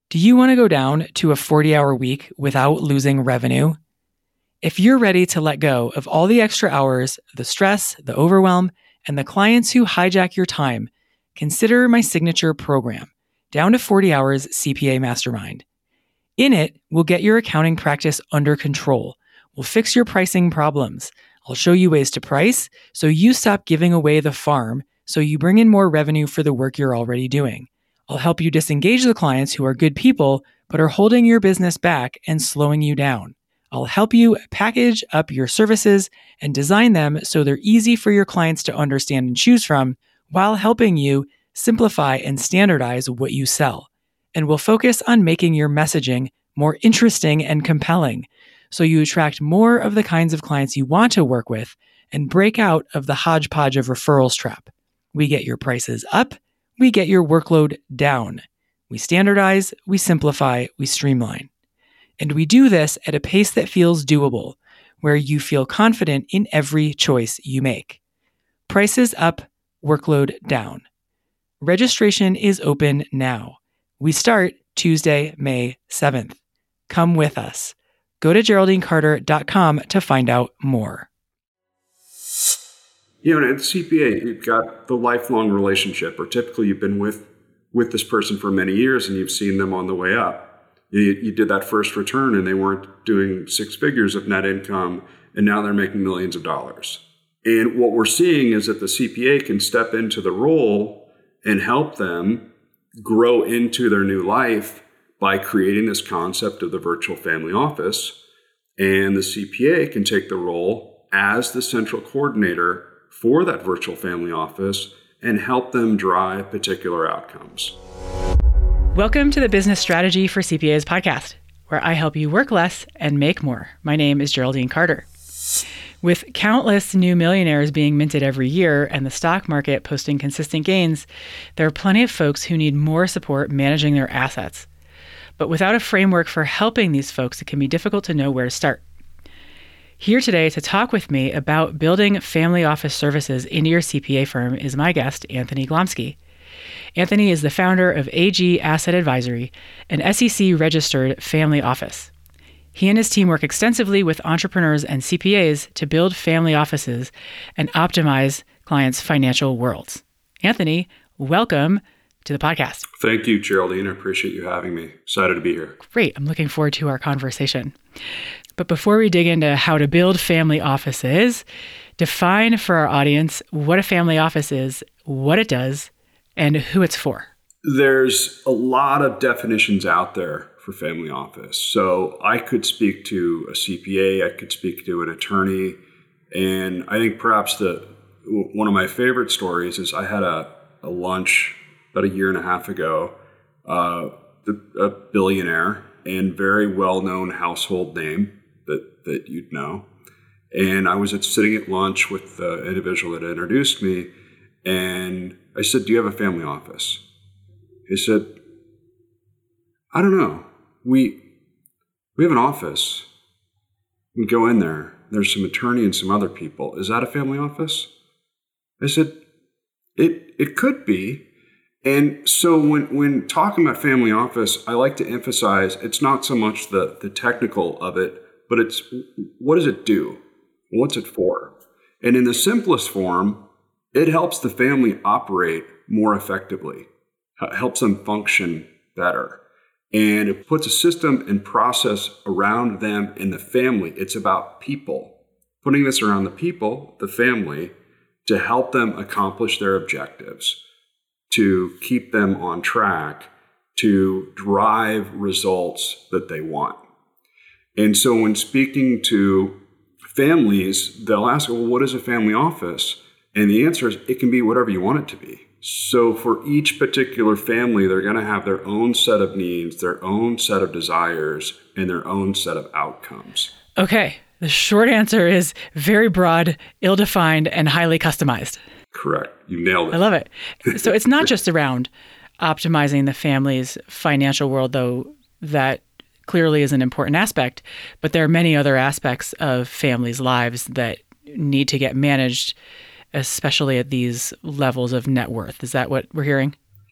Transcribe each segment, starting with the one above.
Do you want to go down to a 40-hour week without losing revenue? If you're ready to let go of all the extra hours, the stress, the overwhelm, and the clients who hijack your time, consider my signature program, Down to 40 Hours CPA Mastermind. In it, we'll get your accounting practice under control. We'll fix your pricing problems. I'll show you ways to price so you stop giving away the farm so you bring in more revenue for the work you're already doing. I'll help you disengage the clients who are good people but are holding your business back and slowing you down. I'll help you package up your services and design them so they're easy for your clients to understand and choose from, while helping you simplify and standardize what you sell. And we'll focus on making your messaging more interesting and compelling so you attract more of the kinds of clients you want to work with and break out of the hodgepodge of referrals trap. We get your prices up. We get your workload down. We standardize, we simplify, we streamline. And we do this at a pace that feels doable, where you feel confident in every choice you make. Prices up, workload down. Registration is open now. We start Tuesday, May 7th. Come with us. Go to GeraldineCarter.com to find out more. You know, at CPA, you've got the lifelong relationship, or typically you've been with this person for many years and you've seen them on the way up. You did that first return and they weren't doing six figures of net income, and now they're making millions of dollars. And what we're seeing is that the CPA can step into the role and help them grow into their new life by creating this concept of the virtual family office. And the CPA can take the role as the central coordinator for that virtual family office and help them drive particular outcomes. Welcome to the Business Strategy for CPAs podcast, where I help you work less and make more. My name is Geraldine Carter. With countless new millionaires being minted every year and the stock market posting consistent gains, there are plenty of folks who need more support managing their assets. But without a framework for helping these folks, it can be difficult to know where to start. Here today to talk with me about building family office services into your CPA firm is my guest, Anthony Glomsky. Anthony is the founder of AG Asset Advisory, an SEC-registered family office. He and his team work extensively with entrepreneurs and CPAs to build family offices and optimize clients' financial worlds. Anthony, welcome to the podcast. Thank you, Geraldine. I appreciate you having me. Excited to be here. Great. I'm looking forward to our conversation. But before we dig into how to build family offices, define for our audience what a family office is, what it does, and who it's for. There's a lot of definitions out there for family office. So I could speak to a CPA, I could speak to an attorney, and I think perhaps one of my favorite stories is I had a lunch about a year and a half ago, a billionaire and very well-known household name that you'd know. And I was sitting at lunch with the individual that introduced me, and I said, "Do you have a family office?" He said, "I don't know. We have an office. We go in there. There's some attorney and some other people. Is that a family office?" I said, It could be. And so when talking about family office, I like to emphasize it's not so much the technical of it, but it's what does it do? What's it for? And in the simplest form, it helps the family operate more effectively, helps them function better. And it puts a system and process around them in the family. It's about people, putting this around the people, the family, to help them accomplish their objectives, to keep them on track, to drive results that they want. And so when speaking to families, they'll ask, well, what is a family office? And the answer is it can be whatever you want it to be. So for each particular family, they're going to have their own set of needs, their own set of desires, and their own set of outcomes. Okay. The short answer is very broad, ill-defined, and highly customized. Correct. You nailed it. I love it. So it's not just around optimizing the family's financial world, though that clearly is an important aspect, but there are many other aspects of families' lives that need to get managed, especially at these levels of net worth. Is that what we're hearing?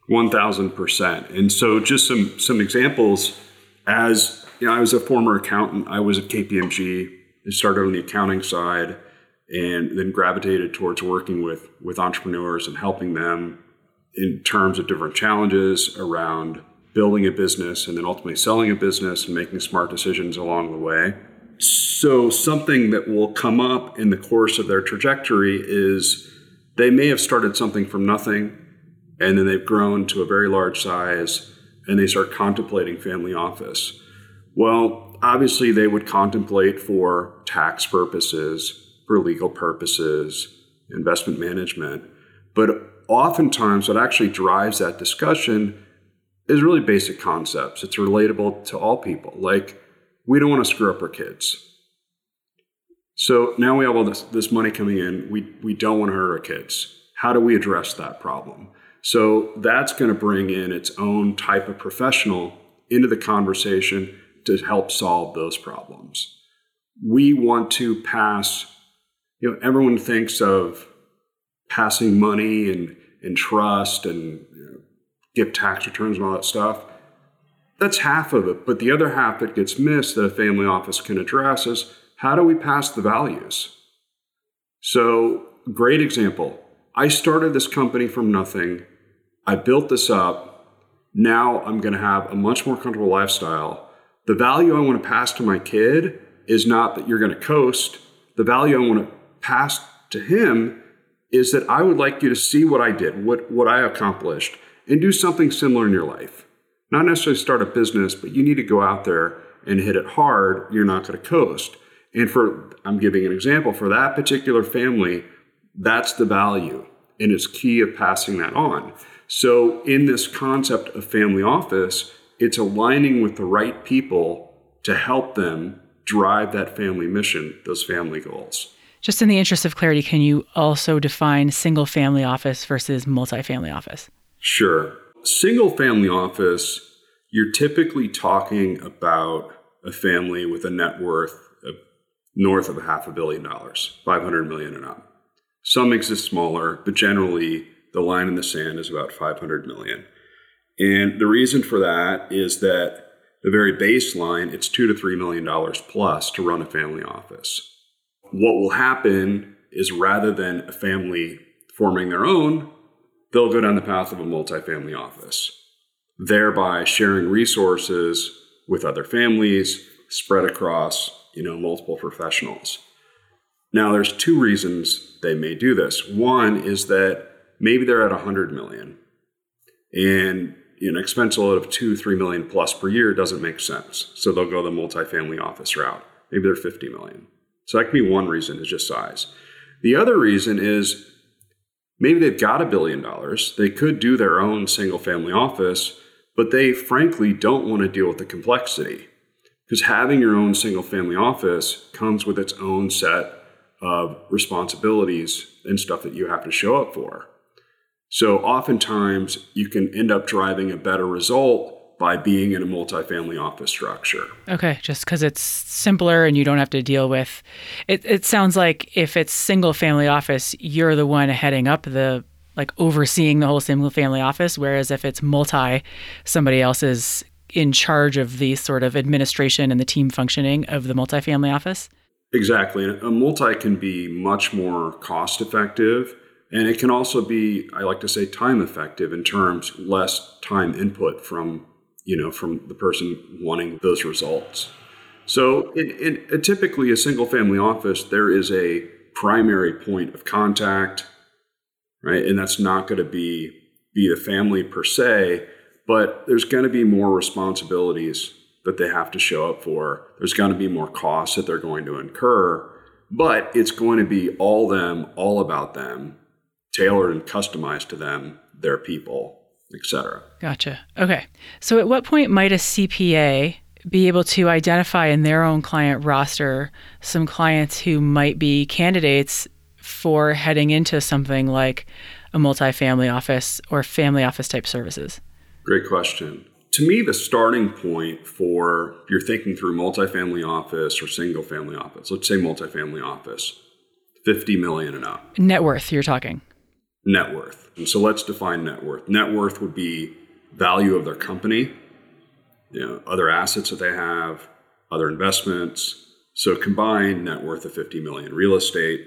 1,000%. And so just some examples. As you know, I was a former accountant. I was at KPMG. I started on the accounting side and then gravitated towards working with entrepreneurs and helping them in terms of different challenges around building a business and then ultimately selling a business and making smart decisions along the way. So something that will come up in the course of their trajectory is they may have started something from nothing, and then they've grown to a very large size, and they start contemplating family office. Well, obviously they would contemplate for tax purposes, for legal purposes, investment management. But oftentimes what actually drives that discussion is really basic concepts. It's relatable to all people. Like, we don't want to screw up our kids. So now we have all this money coming in. We don't want to hurt our kids. How do we address that problem? So that's going to bring in its own type of professional into the conversation to help solve those problems. We want to pass, everyone thinks of passing money and trust and give tax returns and all that stuff. That's half of it. But the other half that gets missed that a family office can address is, how do we pass the values? So, great example. I started this company from nothing. I built this up. Now I'm going to have a much more comfortable lifestyle. The value I want to pass to my kid is not that you're going to coast. The value I want to pass to him is that I would like you to see what I did, what I accomplished, and do something similar in your life. Not necessarily start a business, but you need to go out there and hit it hard. You're not going to coast. And I'm giving an example, for that particular family, that's the value. And it's key of passing that on. So in this concept of family office, it's aligning with the right people to help them drive that family mission, those family goals. Just in the interest of clarity, can you also define single family office versus multifamily office? Sure. Single family office, you're typically talking about a family with a net worth of north of $500 million, $500 million and up. Some exist smaller, but generally the line in the sand is about $500 million. And the reason for that is that the very baseline, it's $2 to $3 million plus to run a family office. What will happen is, rather than a family forming their own, they'll go down the path of a multifamily office, thereby sharing resources with other families spread across, multiple professionals. Now, there's two reasons they may do this. One is that maybe they're at 100 million, and an expense load of $2-3 million plus per year doesn't make sense. So they'll go the multifamily office route. Maybe they're 50 million. So that could be one reason, is just size. The other reason is maybe they've got $1 billion. They could do their own single family office, but they frankly don't want to deal with the complexity, because having your own single family office comes with its own set of responsibilities and stuff that you have to show up for. So oftentimes you can end up driving a better result by being in a multifamily office structure. Okay, just because it's simpler and you don't have to deal with it. It sounds like if it's single family office, you're the one heading up overseeing the whole single family office, whereas if it's multi, somebody else is in charge of the sort of administration and the team functioning of the multifamily office. Exactly. A multi can be much more cost effective, and it can also be, I like to say, time effective in terms less time input from the person wanting those results. So in typically a single family office, there is a primary point of contact, right? And that's not going to be the family per se, but there's going to be more responsibilities that they have to show up for. There's going to be more costs that they're going to incur, but it's going to be all them, all about them, tailored and customized to them, their people, etc. Gotcha. Okay. So at what point might a CPA be able to identify in their own client roster some clients who might be candidates for heading into something like a multifamily office or family office type services? Great question. To me, the starting point for if you're thinking through multifamily office or single family office, let's say multifamily office, 50 million and up. Net worth, you're talking. net worth. And so let's define net worth. Net worth would be value of their company, other assets that they have, other investments. So combined net worth of 50 million, real estate.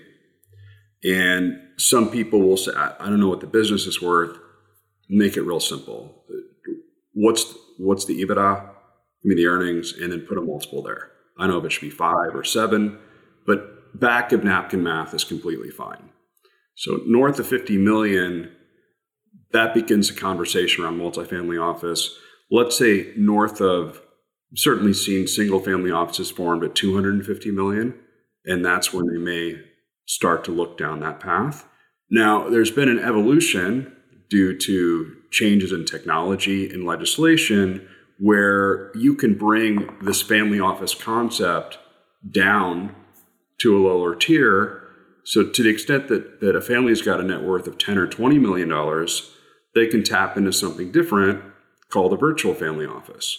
And some people will say, I don't know what the business is worth. Make it real simple. What's the EBITDA? Give me the earnings, and then put a multiple there. I don't know if it should be 5 or 7, but back of napkin math is completely fine. So north of 50 million, that begins a conversation around multifamily office. Let's say north of, certainly seen single family offices formed at 250 million, and that's when they may start to look down that path. Now, there's been an evolution due to changes in technology and legislation where you can bring this family office concept down to a lower tier. So to the extent that a family's got a net worth of $10 or $20 million, they can tap into something different called a virtual family office,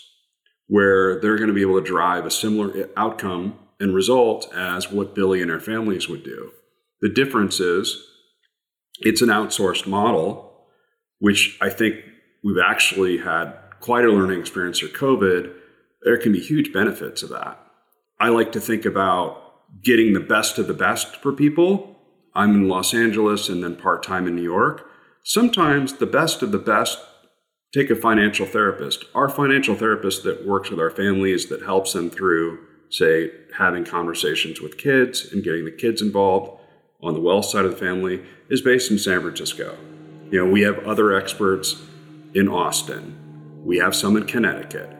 where they're going to be able to drive a similar outcome and result as what billionaire families would do. The difference is it's an outsourced model, which I think we've actually had quite a learning experience through COVID. There can be huge benefits of that. I like to think about getting the best of the best for people. I'm in Los Angeles and then part-time in New York. Sometimes the best of the best, take a financial therapist. Our financial therapist that works with our families, that helps them through, say, having conversations with kids and getting the kids involved on the wealth side of the family, is based in San Francisco. We have other experts in Austin. We have some in Connecticut.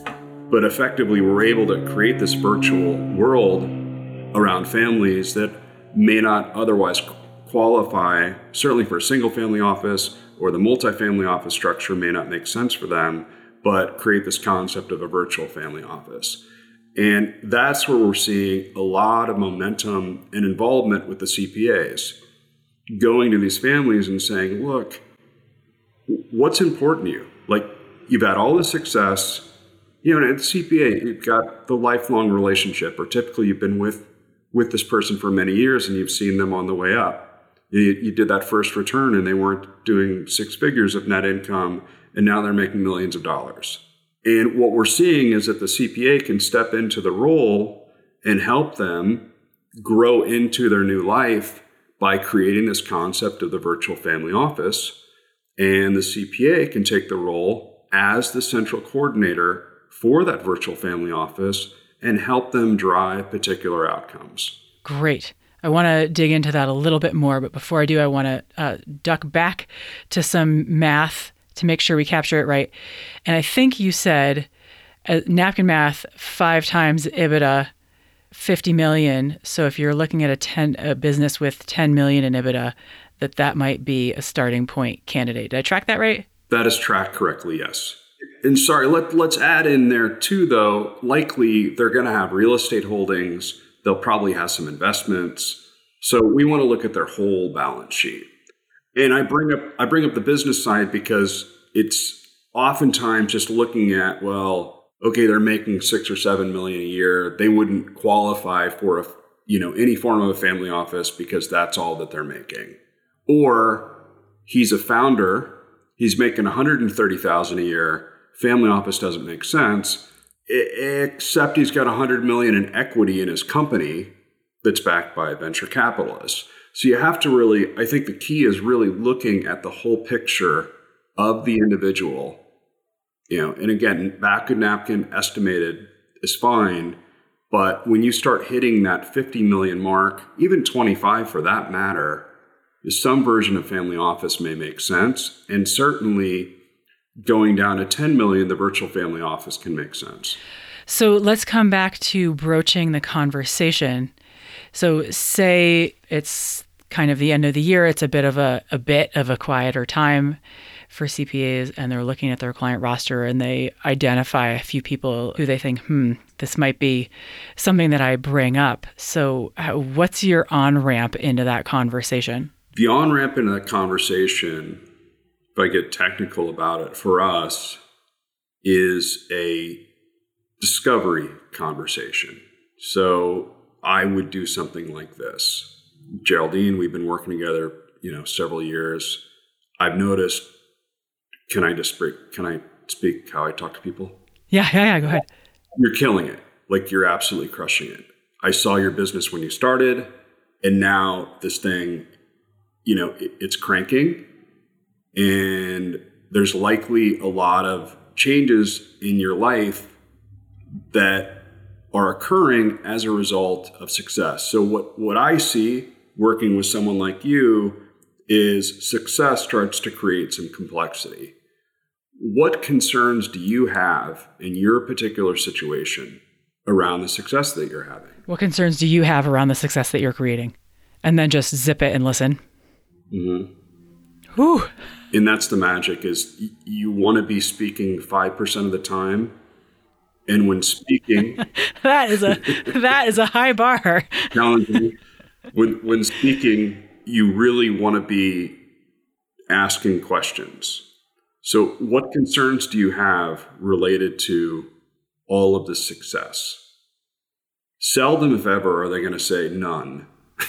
But effectively, we're able to create this virtual world around families that may not otherwise qualify, certainly for a single family office, or the multifamily office structure may not make sense for them, but create this concept of a virtual family office. And that's where we're seeing a lot of momentum and involvement with the CPAs, going to these families and saying, look, what's important to you? Like, you've had all the success, and at the CPA, you've got the lifelong relationship, or typically you've been with this person for many years and you've seen them on the way up. You did that first return and they weren't doing 6 figures of net income, and now they're making millions of dollars. And what we're seeing is that the CPA can step into the role and help them grow into their new life by creating this concept of the virtual family office. And the CPA can take the role as the central coordinator for that virtual family office and help them drive particular outcomes. Great. I want to dig into that a little bit more, but before I do, I want to duck back to some math to make sure we capture it right. And I think you said napkin math, 5 times EBITDA, 50 million. So if you're looking at a business with 10 million in EBITDA, that might be a starting point candidate. Did I track that right? That is tracked correctly, yes. And sorry, let's add in there too, though, likely they're going to have real estate holdings. They'll probably have some investments. So we want to look at their whole balance sheet. And I bring up the business side because it's oftentimes just looking at, well, okay, they're making 6 or 7 million a year. They wouldn't qualify for any form of a family office because that's all that they're making. Or he's a founder, he's making 130,000 a year. Family office doesn't make sense, except he's got 100 million in equity in his company that's backed by a venture capitalist. So you have to really, I think the key is really looking at the whole picture of the individual. And again, back of napkin estimated is fine, but when you start hitting that 50 million mark, even 25 for that matter, some version of family office may make sense. And certainly going down to 10 million, the virtual family office can make sense. So let's come back to broaching the conversation. So say it's kind of the end of the year, it's a bit of a quieter time for CPAs, and they're looking at their client roster and they identify a few people who they think, this might be something that I bring up. So what's your on-ramp into that conversation? The on-ramp into that conversation, if I get technical about it, for us is a discovery conversation. So I would do something like this. Geraldine, we've been working together several years, I've noticed, can I speak how I talk to people? Yeah. Go ahead. You're killing it. Like, you're absolutely crushing it. I saw your business when you started, and now this thing, it's cranking, and there's likely a lot of changes in your life that are occurring as a result of success. So what I see working with someone like you is success starts to create some complexity. What concerns do you have in your particular situation around the success that you're having? What concerns do you have around the success that you're creating? And then just zip it and listen. Mm-hmm. Whew. And that's the magic, is you want to be speaking 5% of the time. And when speaking, that is a high bar. Challenging. When speaking, you really want to be asking questions. So what concerns do you have related to all of this success? Seldom, if ever, are they going to say none.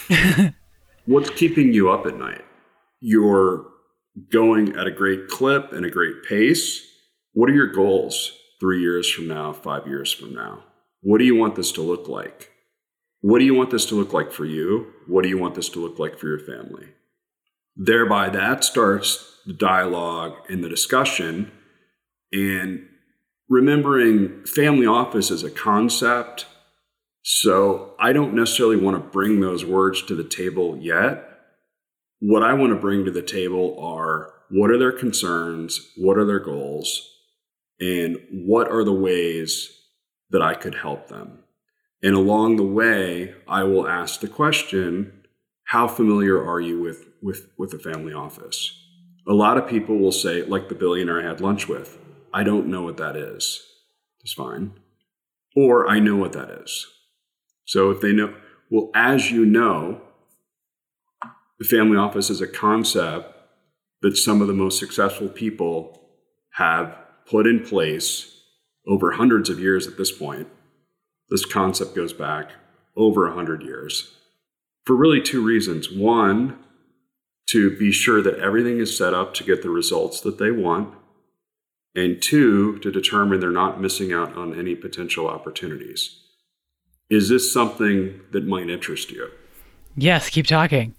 What's keeping you up at night? You're going at a great clip and a great pace. What are your goals 3 years from now, 5 years from now? What do you want this to look like? What do you want this to look like for you? What do you want this to look like for your family? Thereby, that starts the dialogue and the discussion. And remembering family office as a concept, so I don't necessarily want to bring those words to the table yet. What I want to bring to the table are, what are their concerns? What are their goals? And what are the ways that I could help them? And along the way, I will ask the question, how familiar are you with the family office? A lot of people will say, like the billionaire I had lunch with, I don't know what that is. It's fine. Or I know what that is. So if they know, well, as you know, the family office is a concept that some of the most successful people have put in place over hundreds of years at this point. This concept goes back over 100 years for really two reasons. One, to be sure that everything is set up to get the results that they want. And two, to determine they're not missing out on any potential opportunities. Is this something that might interest you? Yes, keep talking.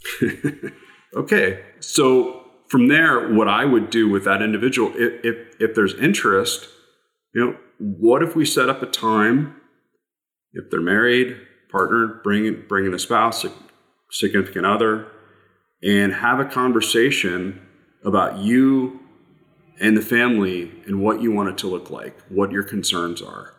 Okay. So from there, what I would do with that individual, if there's interest, what if we set up a time, if they're married, partnered, bring in a spouse, a significant other, and have a conversation about you and the family and what you want it to look like, what your concerns are.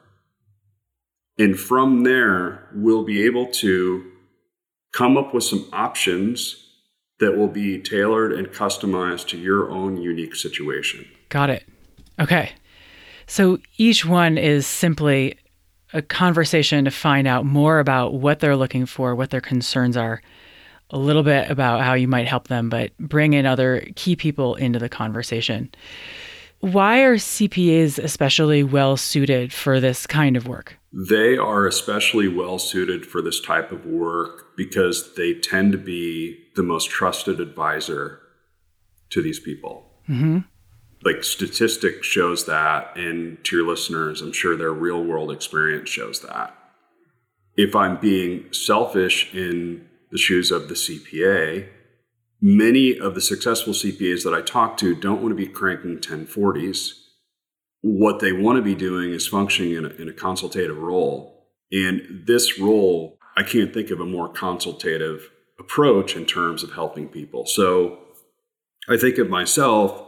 And from there, we'll be able to come up with some options that will be tailored and customized to your own unique situation. Got it. Okay. So each one is simply a conversation to find out more about what they're looking for, what their concerns are, a little bit about how you might help them, but bring in other key people into the conversation. Why are CPAs especially well suited for this kind of work? They are especially well suited for this type of work because they tend to be the most trusted advisor to these people. Mm-hmm. Like, statistics shows that, and to your listeners, I'm sure their real world experience shows that. If I'm being selfish in the shoes of the CPA, many of the successful CPAs that I talk to don't want to be cranking 1040s. What they want to be doing is functioning in a consultative role. And this role, I can't think of a more consultative approach in terms of helping people. So I think of myself,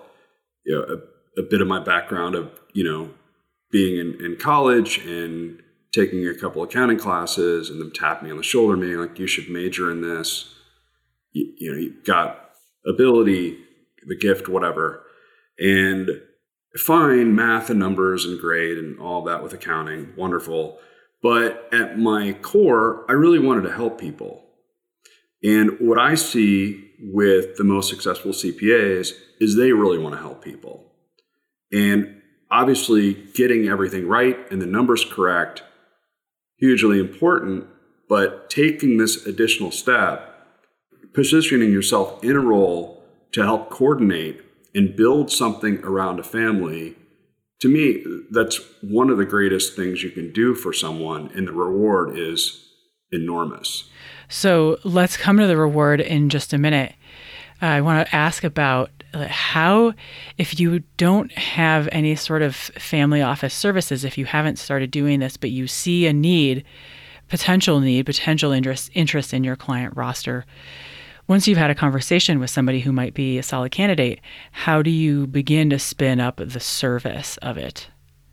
a bit of my background of, being in college and taking a couple accounting classes and them tapping me on the shoulder, being like, you should major in this. You've got ability, the gift, whatever. And fine, math and numbers and grade and all that with accounting, wonderful. But at my core, I really wanted to help people. And what I see with the most successful CPAs is they really want to help people. And obviously getting everything right and the numbers correct, hugely important, but taking this additional step, positioning yourself in a role to help coordinate and build something around a family, to me, that's one of the greatest things you can do for someone, and the reward is enormous. So let's come to the reward in just a minute. I want to ask about how, if you don't have any sort of family office services, if you haven't started doing this, but you see a potential interest in your client roster, once you've had a conversation with somebody who might be a solid candidate, how do you begin to spin up the service of it?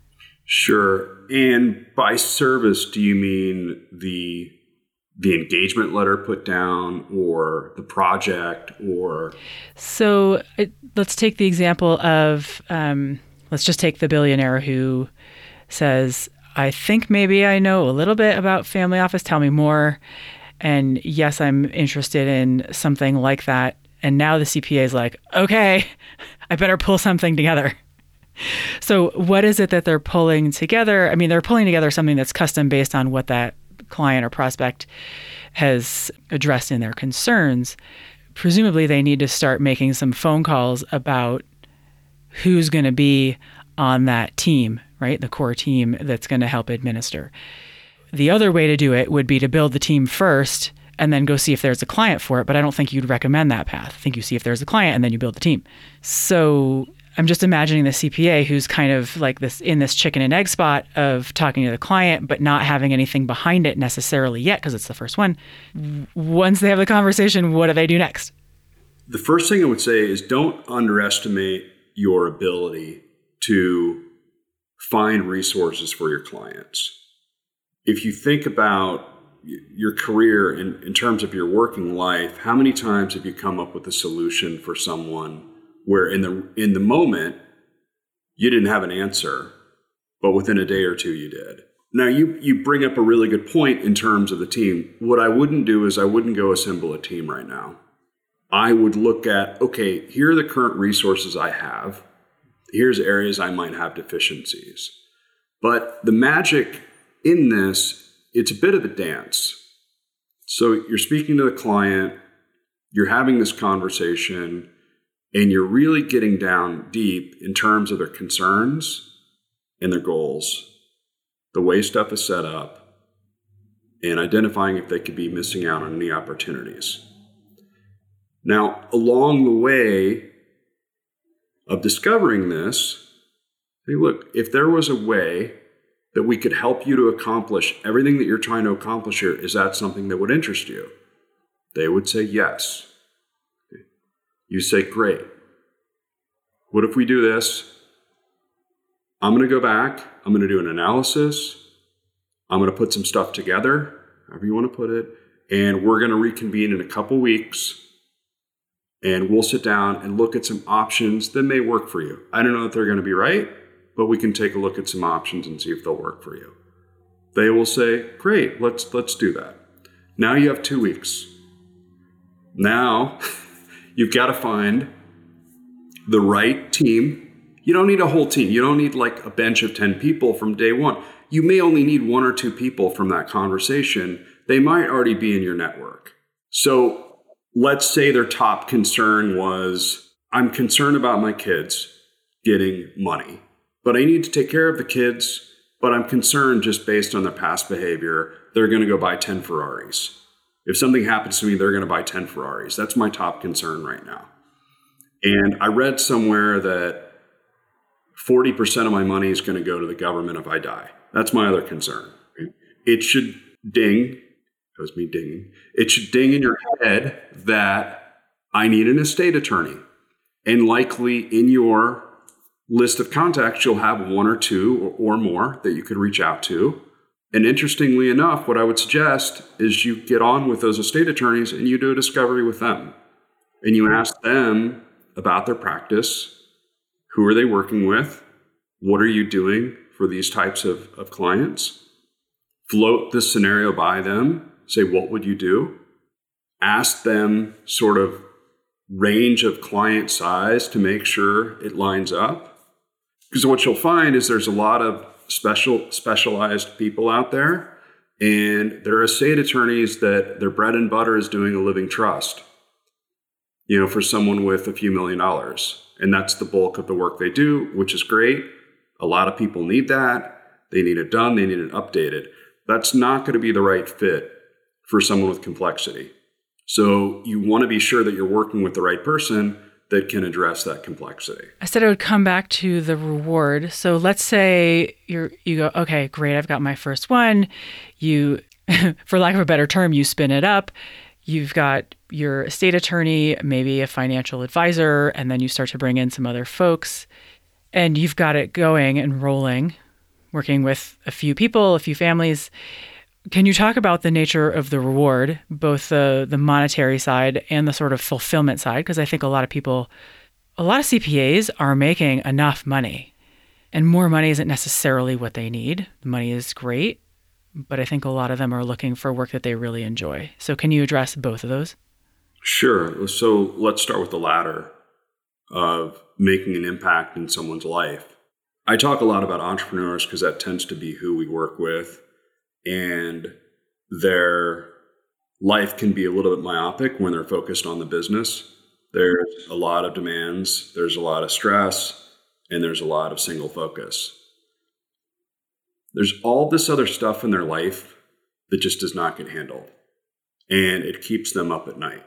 Sure. And by service, do you mean the engagement letter put down, or the project, or? So let's take the example of, let's just take the billionaire who says, I think maybe I know a little bit about family office. Tell me more. And yes, I'm interested in something like that. And now the CPA is like, okay, I better pull something together. So what is it that they're pulling together? I mean, they're pulling together something that's custom based on what that client or prospect has addressed in their concerns. Presumably, they need to start making some phone calls about who's going to be on that team, right? The core team that's going to help administer. The other way to do it would be to build the team first and then go see if there's a client for it. But I don't think you'd recommend that path. I think you see if there's a client and then you build the team. So I'm just imagining the CPA who's kind of like this in this chicken and egg spot of talking to the client, but not having anything behind it necessarily yet because it's the first one. Once they have the conversation, what do they do next? The first thing I would say is don't underestimate your ability to find resources for your clients. If you think about your career in terms of your working life, how many times have you come up with a solution for someone where in the moment you didn't have an answer, but within a day or two you did? Now you bring up a really good point in terms of the team. What I wouldn't do is I wouldn't go assemble a team right now. I would look at, okay, here are the current resources I have. Here's areas I might have deficiencies. But the magic in this, it's a bit of a dance. So you're speaking to the client, you're having this conversation, and you're really getting down deep in terms of their concerns and their goals, the way stuff is set up, and identifying if they could be missing out on any opportunities. Now, along the way of discovering this, hey, look, if there was a way that we could help you to accomplish everything that you're trying to accomplish here, is that something that would interest you? They would say yes. You say, great. What if we do this? I'm going to go back. I'm going to do an analysis. I'm going to put some stuff together, however you want to put it, and we're going to reconvene in a couple weeks, and we'll sit down and look at some options that may work for you. I don't know if they're going to be right, but we can take a look at some options and see if they'll work for you. They will say, great, let's do that. Now you have 2 weeks. Now you've got to find the right team. You don't need a whole team. You don't need like a bench of 10 people from day one. You may only need 1 or 2 people from that conversation. They might already be in your network. So let's say their top concern was, I'm concerned about my kids getting money, but I need to take care of the kids, but I'm concerned just based on their past behavior, they're going to go buy 10 Ferraris. If something happens to me, they're going to buy 10 Ferraris. That's my top concern right now. And I read somewhere that 40% of my money is going to go to the government if I die. That's my other concern. It should ding. That was me dinging. It should ding in your head that I need an estate attorney. And likely in your list of contacts, you'll have 1 or 2 or more that you could reach out to. And interestingly enough, what I would suggest is you get on with those estate attorneys and you do a discovery with them. And you ask them about their practice. Who are they working with? What are you doing for these types of clients? Float this scenario by them. Say, what would you do? Ask them sort of range of client size to make sure it lines up. Because what you'll find is there's a lot of specialized people out there, and there are estate attorneys that their bread and butter is doing a living trust. for someone with a few $1 million. And that's the bulk of the work they do, which is great. A lot of people need that. They need it done. They need it updated. That's not going to be the right fit for someone with complexity. So you want to be sure that you're working with the right person that can address that complexity. I said I would come back to the reward. So let's say you go, okay, great, I've got my first one. You, for lack of a better term, you spin it up. You've got your estate attorney, maybe a financial advisor, and then you start to bring in some other folks. And you've got it going and rolling, working with a few people, a few families. Can you talk about the nature of the reward, both the monetary side and the sort of fulfillment side? Because I think a lot of CPAs are making enough money, and more money isn't necessarily what they need. The money is great, but I think a lot of them are looking for work that they really enjoy. So can you address both of those? Sure. So let's start with the latter of making an impact in someone's life. I talk a lot about entrepreneurs because that tends to be who we work with. And their life can be a little bit myopic when they're focused on the business. There's a lot of demands, there's a lot of stress, and there's a lot of single focus. There's all this other stuff in their life that just does not get handled, and it keeps them up at night.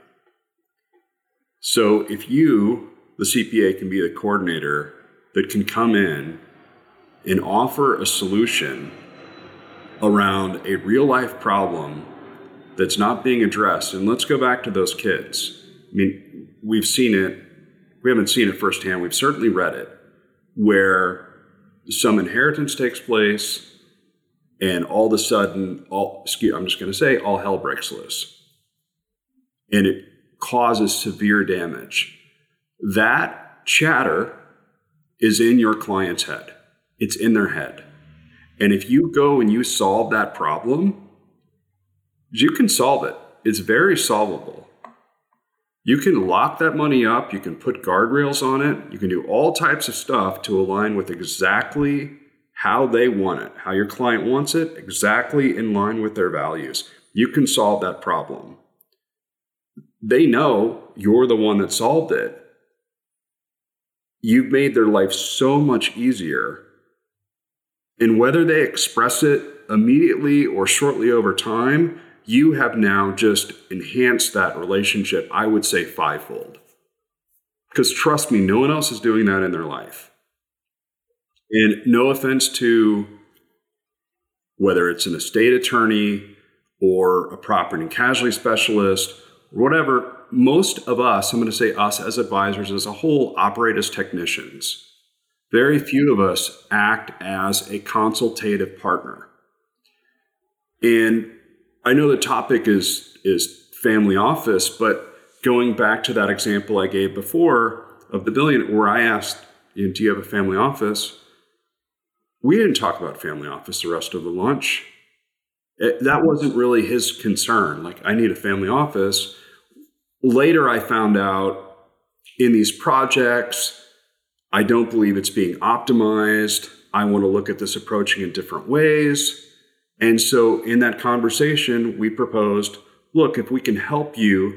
So if you, the CPA, can be the coordinator that can come in and offer a solution around a real life problem that's not being addressed. And let's go back to those kids. I mean, we've seen it. We haven't seen it firsthand. We've certainly read it, where some inheritance takes place and all of a sudden, all hell breaks loose. And it causes severe damage. That chatter is in your client's head. It's in their head. And if you go and you solve that problem, you can solve it. It's very solvable. You can lock that money up. You can put guardrails on it. You can do all types of stuff to align with exactly how they want it, how your client wants it, exactly in line with their values. You can solve that problem. They know you're the one that solved it. You've made their life so much easier. And whether they express it immediately or shortly over time, you have now just enhanced that relationship, I would say 5-fold. Because trust me, no one else is doing that in their life. And no offense to whether it's an estate attorney or a property and casualty specialist or whatever, most of us, I'm going to say us as advisors as a whole, operate as technicians. Very few of us act as a consultative partner. And I know the topic is family office, but going back to that example I gave before of the billion, where I asked, do you have a family office? We didn't talk about family office the rest of the lunch. That wasn't really his concern. Like, I need a family office. Later, I found out in these projects, I don't believe it's being optimized. I want to look at this approaching in different ways. And so in that conversation, we proposed, look, if we can help you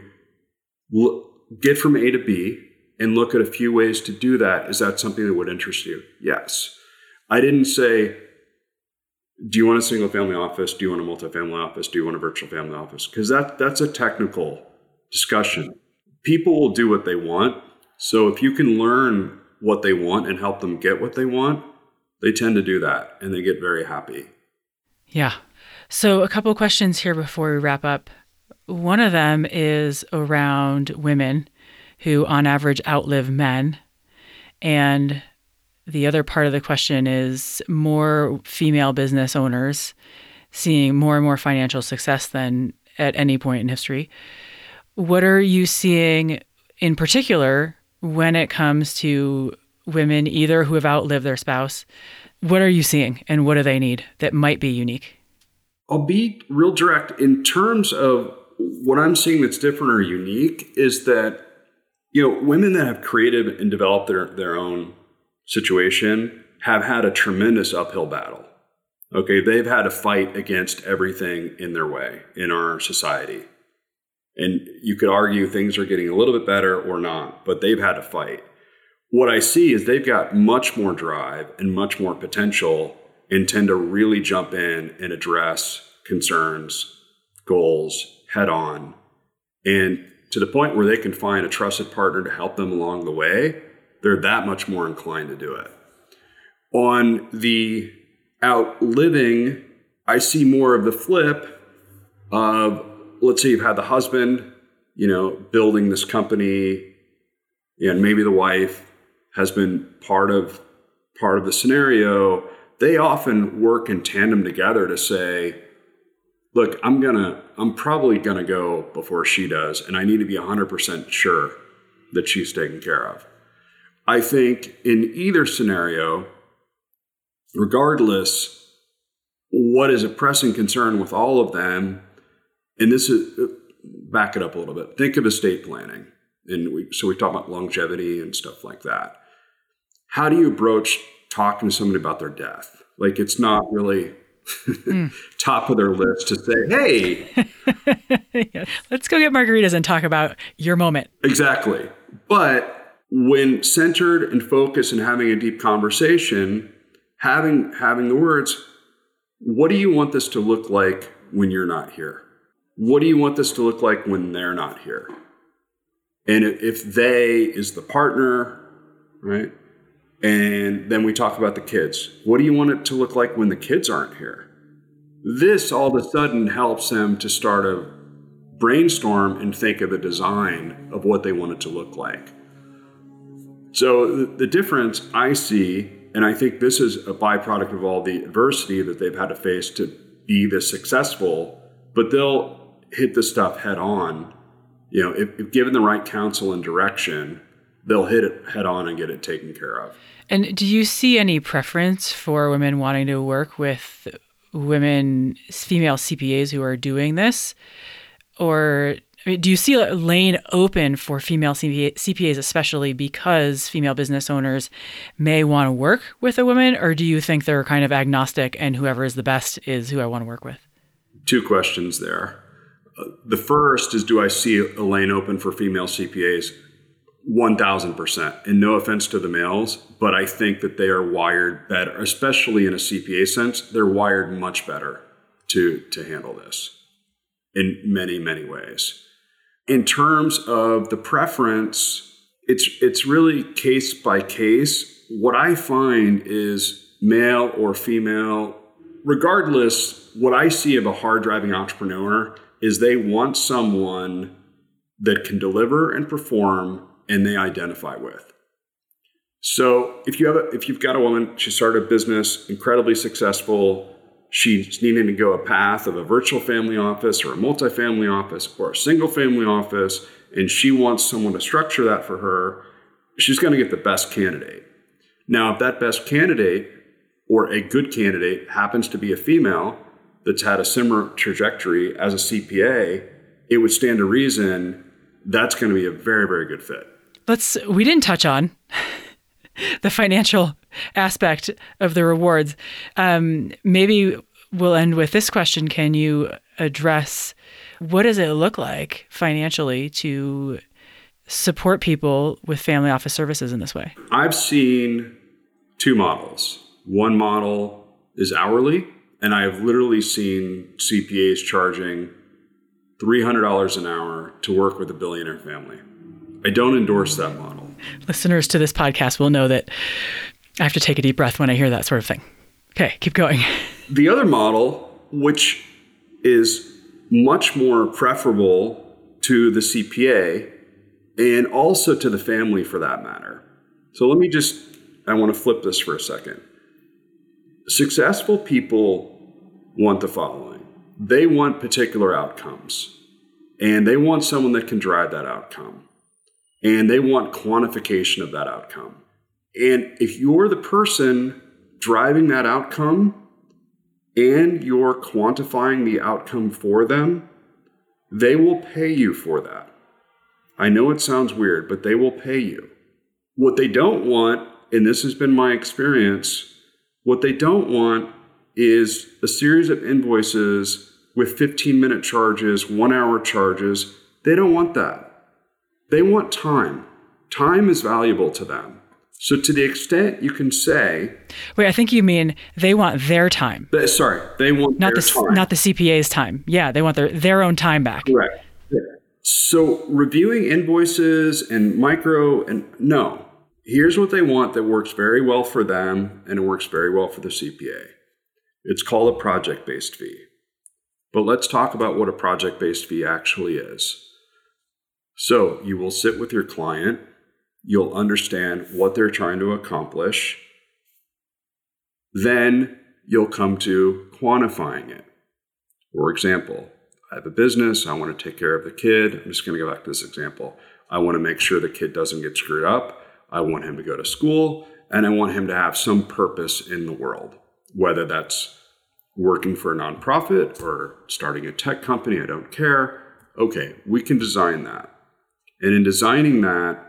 get from A to B and look at a few ways to do that, is that something that would interest you? Yes. I didn't say, do you want a single family office? Do you want a multifamily office? Do you want a virtual family office? Because that's a technical discussion. People will do what they want. So if you can learn what they want and help them get what they want, they tend to do that and they get very happy. Yeah. So a couple of questions here before we wrap up. One of them is around women who on average outlive men. And the other part of the question is more female business owners seeing more and more financial success than at any point in history. What are you seeing in particular when it comes to women either who have outlived their spouse? What are you seeing and what do they need that might be unique? I'll be real direct. In terms of what I'm seeing that's different or unique is that, women that have created and developed their own situation have had a tremendous uphill battle. Okay, they've had to fight against everything in their way in our society. And you could argue things are getting a little bit better or not, but they've had to fight. What I see is they've got much more drive and much more potential and tend to really jump in and address concerns, goals head on. And to the point where they can find a trusted partner to help them along the way, they're that much more inclined to do it. On the outliving, I see more of the flip of, let's say you've had the husband, building this company, and maybe the wife has been part of the scenario. They often work in tandem together to say, look, I'm probably gonna go before she does, and I need to be 100% sure that she's taken care of. I think in either scenario, regardless, what is a pressing concern with all of them, and this is, back it up a little bit, think of estate planning. And we talk about longevity and stuff like that. How do you approach talking to somebody about their death? Like, it's not really top of their list to say, hey, let's go get margaritas and talk about your moment. Exactly. But when centered and focused and having a deep conversation, having the words, what do you want this to look like when you're not here? What do you want this to look like when they're not here? And if they is the partner, right? And then we talk about the kids. What do you want it to look like when the kids aren't here? This all of a sudden helps them to start a brainstorm and think of a design of what they want it to look like. So the difference I see, and I think this is a byproduct of all the adversity that they've had to face to be this successful, but they'll hit this stuff head on. If given the right counsel and direction, they'll hit it head on and get it taken care of. And do you see any preference for women wanting to work with female CPAs who are doing this? Or do you see a lane open for female CPAs, especially because female business owners may want to work with a woman? Or do you think they're kind of agnostic and whoever is the best is who I want to work with? Two questions there. The first is, do I see a lane open for female CPAs? 1,000%. And no offense to the males, but I think that they are wired better, especially in a CPA sense. They're wired much better to handle this in many, many ways. In terms of the preference, it's really case by case. What I find is male or female, regardless, what I see of a hard driving entrepreneur is they want someone that can deliver and perform and they identify with. So if you've got a woman, she started a business, incredibly successful, she's needing to go a path of a virtual family office or a multifamily office or a single family office, and she wants someone to structure that for her, she's going to get the best candidate. Now, if that best candidate or a good candidate happens to be a female that's had a similar trajectory as a CPA, it would stand to reason that's going to be a very, very good fit. We didn't touch on the financial aspect of the rewards. Maybe we'll end with this question. Can you address what does it look like financially to support people with family office services in this way? I've seen two models. One model is hourly, and I have literally seen CPAs charging $300 an hour to work with a billionaire family. I don't endorse that model. Listeners to this podcast will know that I have to take a deep breath when I hear that sort of thing. Okay, keep going. The other model, which is much more preferable to the CPA and also to the family for that matter. So I want to flip this for a second. Successful people want the following. They want particular outcomes, and they want someone that can drive that outcome. And they want quantification of that outcome. And if you're the person driving that outcome and you're quantifying the outcome for them, they will pay you for that. I know it sounds weird, but they will pay you. What they don't want, and this has been my experience, what they don't want is a series of invoices with 15-minute charges, 1-hour charges, They don't want that. They want time. Time is valuable to them. So to the extent you can say... Wait, I think you mean they want their time. They want not their time. Not the CPA's time. Yeah, they want their own time back. Correct. Yeah. So reviewing invoices and no. Here's what they want that works very well for them, and it works very well for the CPA. It's called a project-based fee. But let's talk about what a project-based fee actually is. So you will sit with your client. You'll understand what they're trying to accomplish. Then you'll come to quantifying it. For example, I have a business. I want to take care of the kid. I'm just going to go back to this example. I want to make sure the kid doesn't get screwed up. I want him to go to school, and I want him to have some purpose in the world, whether that's working for a nonprofit or starting a tech company. I don't care. Okay, we can design that. And in designing that,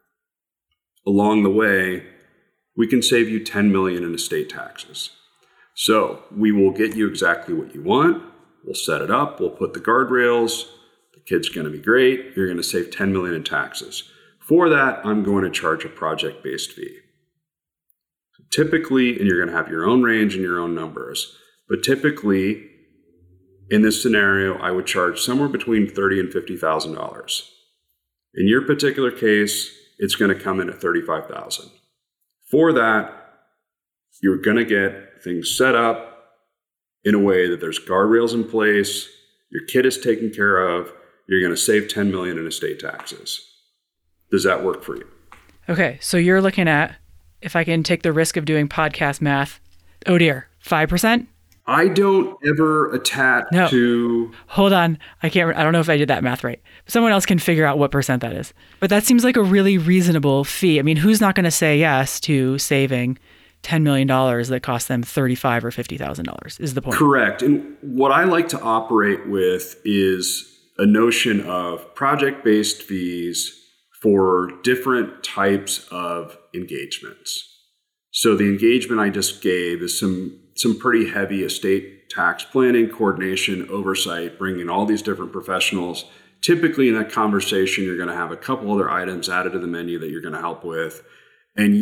along the way, we can save you $10 million in estate taxes. So we will get you exactly what you want. We'll set it up. We'll put the guardrails. The kid's going to be great. You're going to save $10 million in taxes. For that, I'm going to charge a project-based fee. So typically, and you're going to have your own range and your own numbers, but typically, in this scenario, I would charge somewhere between $30,000 and $50,000. In your particular case, it's going to come in at $35,000. For that, you're going to get things set up in a way that there's guardrails in place, your kid is taken care of, you're going to save $10 million in estate taxes. Does that work for you? Okay, so you're looking at, if I can take the risk of doing podcast math, oh dear, 5%? I don't ever attach to... Hold on. I don't know if I did that math right. Someone else can figure out what percent that is. But that seems like a really reasonable fee. I mean, who's not going to say yes to saving $10 million that costs them $35,000 or $50,000 is the point. Correct. And what I like to operate with is a notion of project-based fees for different types of engagements. So the engagement I just gave is some pretty heavy estate tax planning, coordination, oversight, bringing all these different professionals. Typically in that conversation, you're going to have a couple other items added to the menu that you're going to help with. And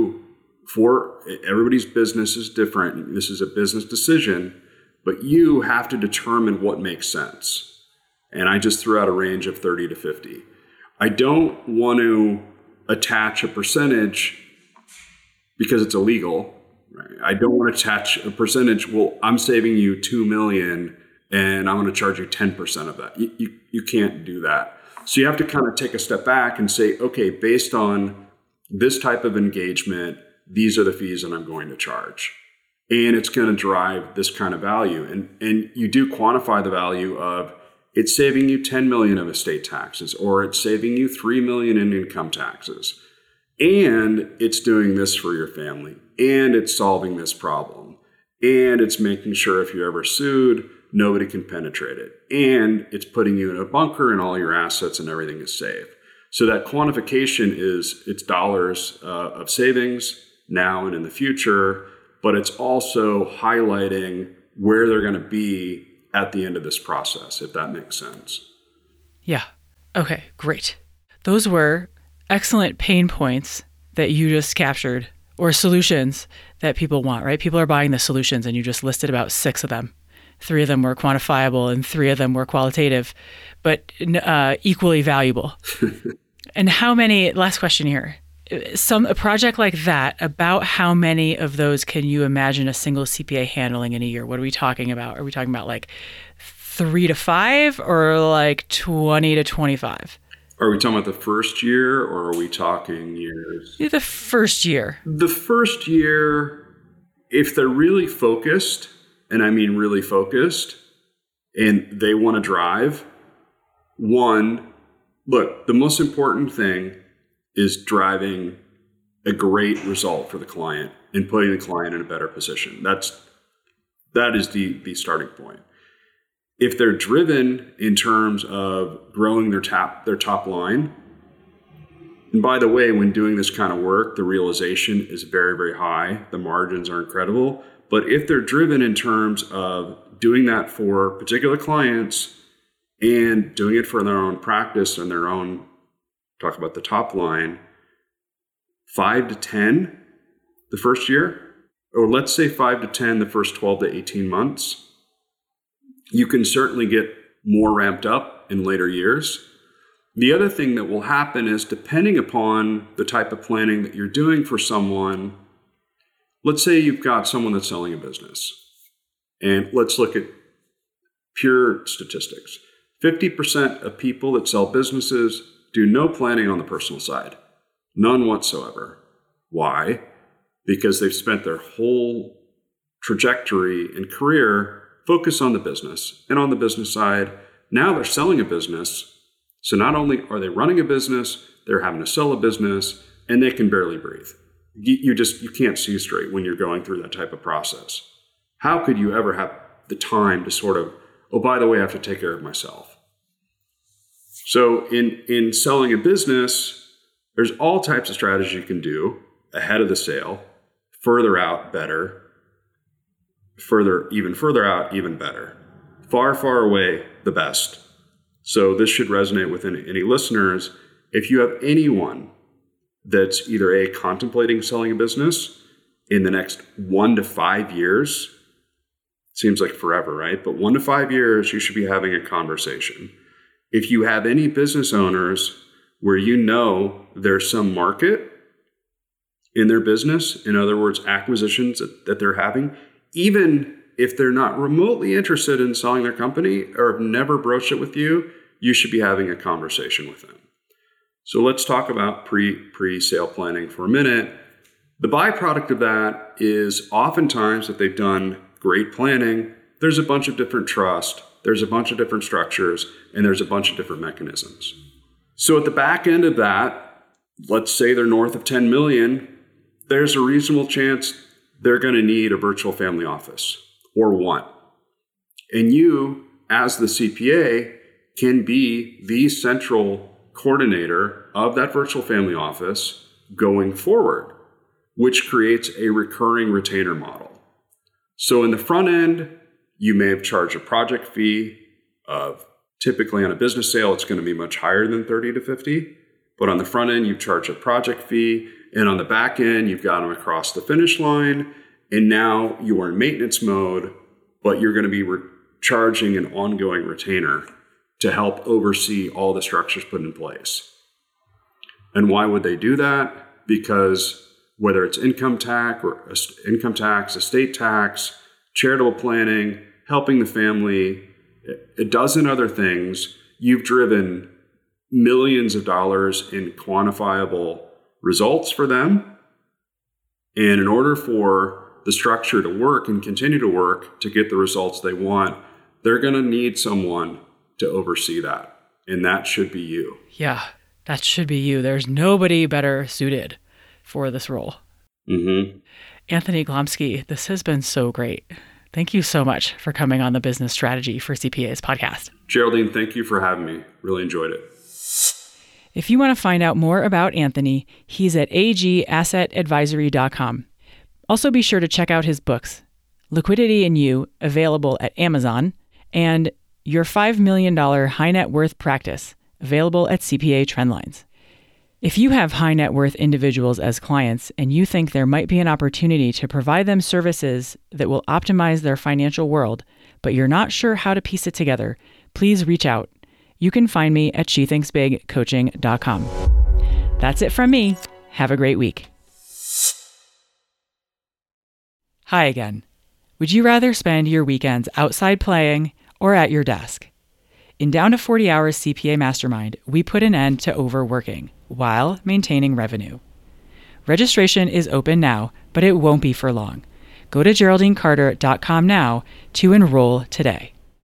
everybody's business is different. This is a business decision, but you have to determine what makes sense. And I just threw out a range of 30 to 50. I don't want to attach a percentage because it's illegal. Right? I don't want to attach a percentage. Well, I'm saving you $2 million and I'm going to charge you 10% of that. You can't do that. So you have to kind of take a step back and say, okay, based on this type of engagement, these are the fees that I'm going to charge. And it's going to drive this kind of value. And you do quantify the value of it's saving you $10 million of estate taxes, or it's saving you $3 million in income taxes. And it's doing this for your family. And it's solving this problem. And it's making sure if you're ever sued, nobody can penetrate it. And it's putting you in a bunker and all your assets and everything is safe. So that quantification it's dollars of savings now and in the future, but it's also highlighting where they're going to be at the end of this process, if that makes sense. Yeah. Okay, great. Those were excellent pain points that you just captured, or solutions that people want, right? People are buying the solutions and you just listed about 6 of them. 3 of them were quantifiable and 3 of them were qualitative, but equally valuable. And how many, last question here, a project like that, about how many of those can you imagine a single CPA handling in a year? What are we talking about? Are we talking about like 3 to 5 or like 20 to 25? Are we talking about the first year or are we talking years? The first year. The first year, if they're really focused, and I mean really focused, and they want to drive, look, the most important thing is driving a great result for the client and putting the client in a better position. That is the starting point. If they're driven in terms of growing their top line, and by the way, when doing this kind of work, the realization is very, very high. The margins are incredible. But if they're driven in terms of doing that for particular clients and doing it for their own practice and their own, talk about the top line, 5 to 10 the first year, or let's say 5 to 10 the first 12 to 18 months, you can certainly get more ramped up in later years. The other thing that will happen is, depending upon the type of planning that you're doing for someone, let's say you've got someone that's selling a business, and let's look at pure statistics. 50% of people that sell businesses do no planning on the personal side, none whatsoever. Why? Because they've spent their whole trajectory and career focused on the business. And on the business side, now they're selling a business. So not only are they running a business, they're having to sell a business, and they can barely breathe. You can't see straight when you're going through that type of process. How could you ever have the time to sort of, oh, by the way, I have to take care of myself? So in selling a business, there's all types of strategies you can do ahead of the sale, further out, better, even further out, even better, far, far away, the best. So this should resonate with any listeners. If you have anyone that's either contemplating selling a business in the next 1 to 5 years, seems like forever, right? But 1 to 5 years, you should be having a conversation. If you have any business owners where you know there's some market in their business, in other words, acquisitions that they're having, even if they're not remotely interested in selling their company or have never broached it with you, you should be having a conversation with them. So let's talk about pre-sale planning for a minute. The byproduct of that is oftentimes that they've done great planning, there's a bunch of different trust, there's a bunch of different structures, and there's a bunch of different mechanisms. So at the back end of that, let's say they're north of 10 million, there's a reasonable chance they're going to need a virtual family office or one. And you, as the CPA, can be the central coordinator of that virtual family office going forward, which creates a recurring retainer model. So in the front end, you may have charged a project fee of, typically on a business sale, it's going to be much higher than 30 to 50. But on the front end, you've charged a project fee. And on the back end, you've got them across the finish line. And now you are in maintenance mode, but you're going to be charging an ongoing retainer to help oversee all the structures put in place. And why would they do that? Because whether it's income tax, estate tax, charitable planning, helping the family, a dozen other things, you've driven millions of dollars in quantifiable results for them. And in order for the structure to work and continue to work to get the results they want, they're going to need someone to oversee that. And that should be you. Yeah, that should be you. There's nobody better suited for this role. Mm-hmm. Anthony Glomsky, this has been so great. Thank you so much for coming on the Business Strategy for CPAs podcast. Geraldine, thank you for having me. Really enjoyed it. If you want to find out more about Anthony, he's at agassetadvisory.com. Also be sure to check out his books, Liquidity and You, available at Amazon, and Your $5 Million High Net Worth Practice, available at CPA Trendlines. If you have high net worth individuals as clients and you think there might be an opportunity to provide them services that will optimize their financial world, but you're not sure how to piece it together, please reach out. You can find me at shethinksbigcoaching.com. That's it from me. Have a great week. Hi again. Would you rather spend your weekends outside playing or at your desk? In Down to 40 Hours CPA Mastermind, we put an end to overworking while maintaining revenue. Registration is open now, but it won't be for long. Go to GeraldineCarter.com now to enroll today.